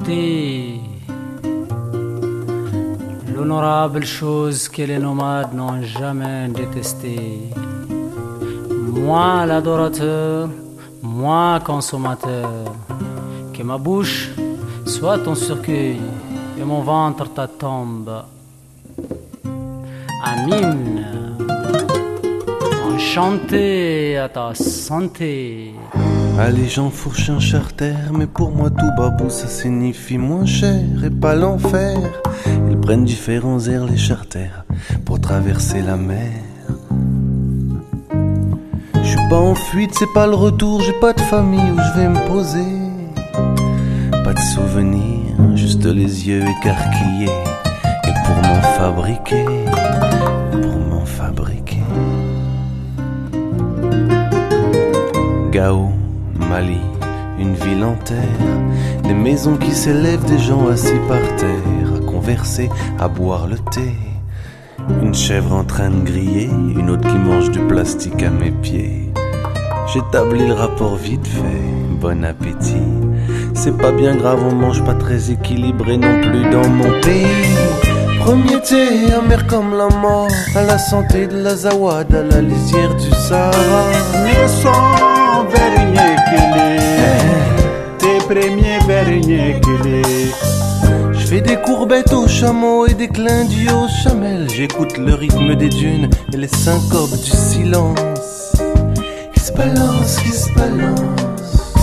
chanter l'honorable chose que les nomades n'ont jamais détestée. Moi l'adorateur, moi consommateur, que ma bouche soit ton cercueil et mon ventre ta tombe. Amine, enchanté à ta santé. Allez, j'enfourche un charter, mais pour moi tout babou ça signifie moins cher et pas l'enfer. Ils prennent différents airs les charters pour traverser la mer. Je suis pas en fuite, c'est pas le retour, j'ai pas de famille où je vais me poser. Pas de souvenirs, juste les yeux écarquillés. Et pour m'en fabriquer, Gao, Mali, une ville en terre, des maisons qui s'élèvent, des gens assis par terre, à converser, à boire le thé. Une chèvre en train de griller, une autre qui mange du plastique à mes pieds. J'établis le rapport vite fait, bon appétit. C'est pas bien grave, on mange pas très équilibré non plus dans mon pays. Premier thé, amer comme la mort, à la santé de l'Azawad, à la lisière du Sahara. Ne sont verrignés que les, tes premiers verrignés que les. Je fais des courbettes aux chameaux et des clins d'yeux aux chamelles. J'écoute le rythme des dunes et les syncopes du silence qui se balance, qui se balance.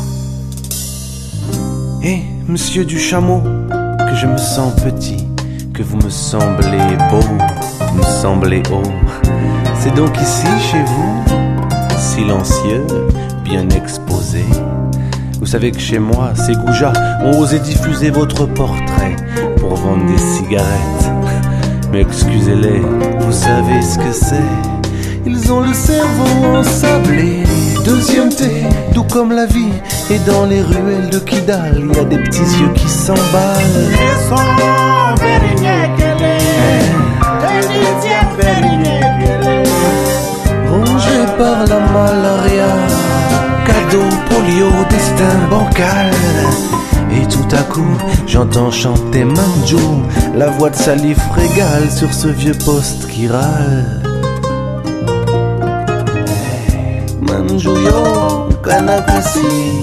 Et monsieur du chameau, que je me sens petit, que vous me semblez beau, me semblez haut. C'est donc ici chez vous, silencieux, bien exposé. Vous savez que chez moi, ces goujats ont osé diffuser votre portrait pour vendre des cigarettes. Mais excusez-les, vous savez ce que c'est. Ils ont le cerveau ensablé. Deuxième thé, doux comme la vie. Et dans les ruelles de Kidal, il y a des petits yeux qui s'emballent. Ne sont verrignés que les, deuxième verrignés que les. Rongés par la malaria, cadeau, polio, destin bancal. Et tout à coup, j'entends chanter Manjou, la voix de Salif régale sur ce vieux poste qui râle. Manjou yo, Kanakasi.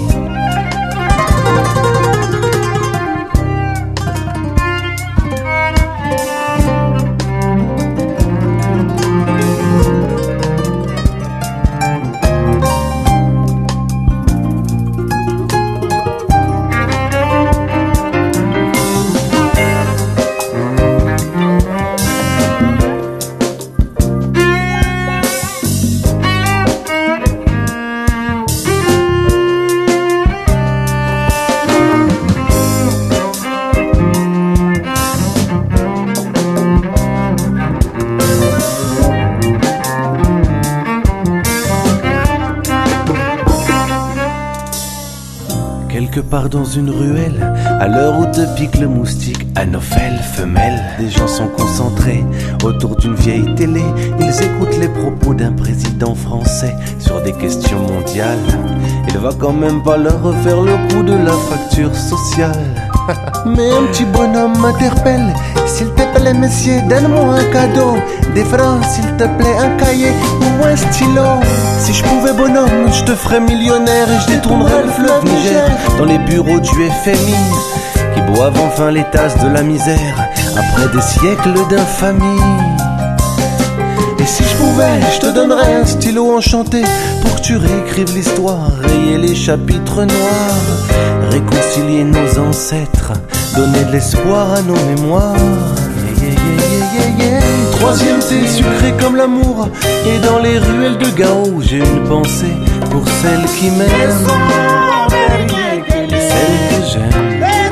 Quelque part dans une ruelle, à l'heure où te pique le moustique, anophèle, femelle, des gens sont concentrés autour d'une vieille télé. Ils écoutent les propos d'un président français sur des questions mondiales. Il va quand même pas leur refaire le coup de la fracture sociale. Mais un petit bonhomme m'interpelle. S'il te plaît monsieur, donne-moi un cadeau. Des francs s'il te plaît, un cahier ou un stylo. Si je pouvais bonhomme, je te ferais millionnaire. Et je détournerais le fleuve Niger dans les bureaux du FMI, qui boivent enfin les tasses de la misère après des siècles d'infamie. Et si je pouvais, je te donnerais un stylo enchanté pour que tu réécrives l'histoire, rayer les chapitres noirs, réconcilier nos ancêtres, donner de l'espoir à nos mémoires. Troisième thé sucré comme l'amour, et dans les ruelles de Gao, j'ai une pensée pour celle qui m'aime, celle que j'aime.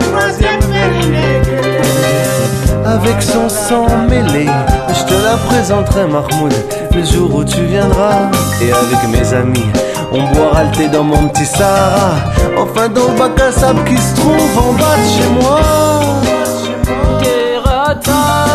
Avec son sang mêlé, je te la présenterai Mahmoud le jour où tu viendras. Et avec mes amis, on boira le thé dans mon petit Sahara, enfin dans le bac à sable qui se trouve en bas de chez moi. Terre à terre.